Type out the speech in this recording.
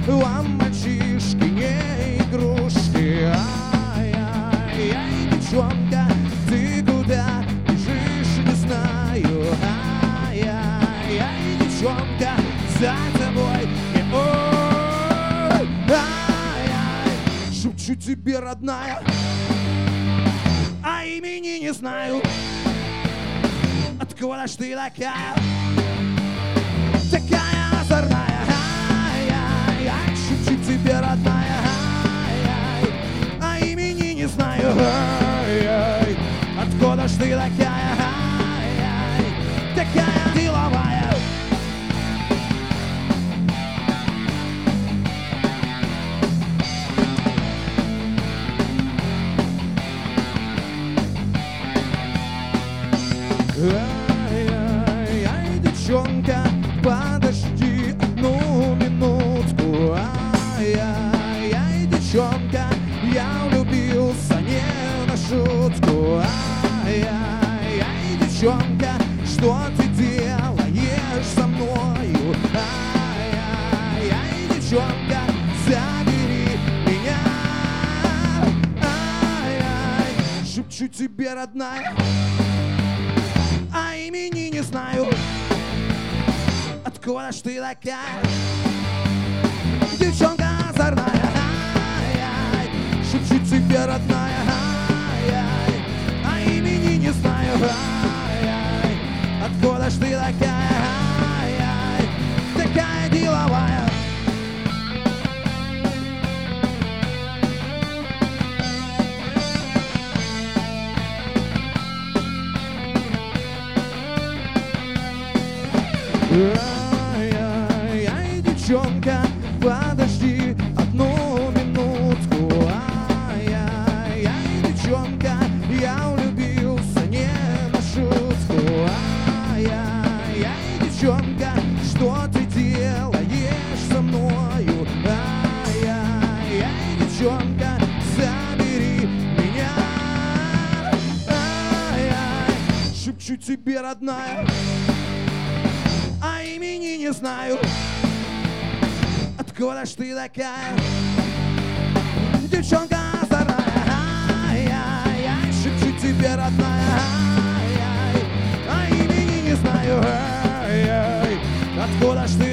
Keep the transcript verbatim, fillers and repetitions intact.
вам мальчишки не игрушки. Ай-яй-яй, девчонка, ты куда бежишь, не знаю. Ай-яй-яй, девчонка, за тобой не ой. Ай-яй, шепчу тебе, родная, а имени не знаю. Откуда ж ты такая, такая озорная? Ай-яй-яй, шепчу тебе, родная, ай-яй, а имени не знаю. Ай-яй, откуда ж ты такая, ай-яй, такая деловая? Ай-яй-яй, девчонка, подожди одну минутку. Ай-яй-яй, девчонка, я влюбился не на шутку. Ай-яй-яй, девчонка, что ты делаешь со мною? Ай-яй-яй, девчонка, забери меня. Ай-яй, шепчу тебе, родная, а имени не знаю. Откуда ж ты такая, девчонка озорная? Ай-яй, шепчу тебе, родная, ай-яй, а имени не знаю. Ай-яй, откуда ж ты такая, ай-яй, такая деловая? Ай-яй-яй, девчонка, подожди одну минутку. Ай-яй-яй, девчонка, я влюбился не на шутку. Ай-яй-яй, девчонка, что ты делаешь со мною? Ай-яй-яй, девчонка, забери меня. Ай-яй, шепчу тебе, родная, а имени не знаю. Откуда ж ты такая, девчонка озорная? Ай-яй-яй, шепчу тебе, родная, ай-яй, а имени не знаю. Ай-яй, откуда ж ты